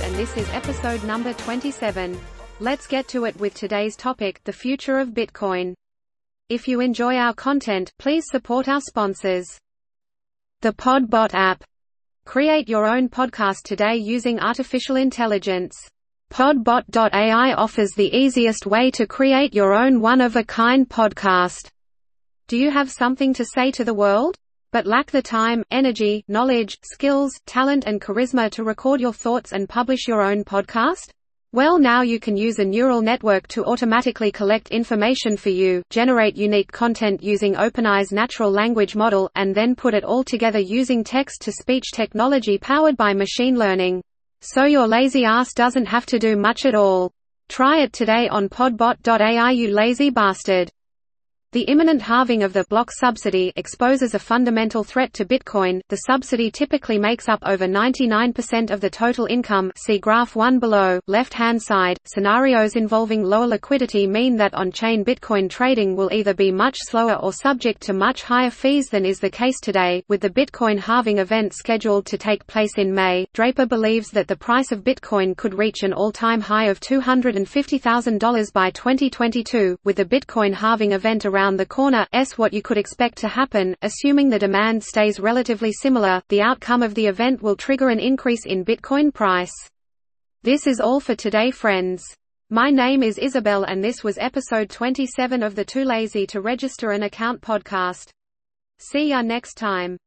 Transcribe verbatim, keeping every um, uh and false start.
and this is episode number twenty-seven. Let's get to it with today's topic, the future of Bitcoin. If you enjoy our content, please support our sponsors. The Podbot app. Create your own podcast today using artificial intelligence. Podbot dot A I offers the easiest way to create your own one-of-a-kind podcast. Do you have something to say to the world, but lack the time, energy, knowledge, skills, talent and charisma to record your thoughts and publish your own podcast? Well, now you can use a neural network to automatically collect information for you, generate unique content using OpenAI's natural language model, and then put it all together using text-to-speech technology powered by machine learning. So your lazy ass doesn't have to do much at all. Try it today on Podbot dot A I, you lazy bastard. The imminent halving of the block subsidy exposes a fundamental threat to Bitcoin. The subsidy typically makes up over ninety-nine percent of the total income. See graph one below, left-hand side. Scenarios involving lower liquidity mean that on-chain Bitcoin trading will either be much slower or subject to much higher fees than is the case today. With the Bitcoin halving event scheduled to take place in May, Draper believes that the price of Bitcoin could reach an all-time high of two hundred fifty thousand dollars by twenty twenty-two, with the Bitcoin halving event around the corner. S what you could expect to happen, assuming the demand stays relatively similar, the outcome of the event will trigger an increase in Bitcoin price. This is all for today, friends. My name is Isabel and this was episode twenty-seven of the Too Lazy to Register an Account podcast. See ya next time.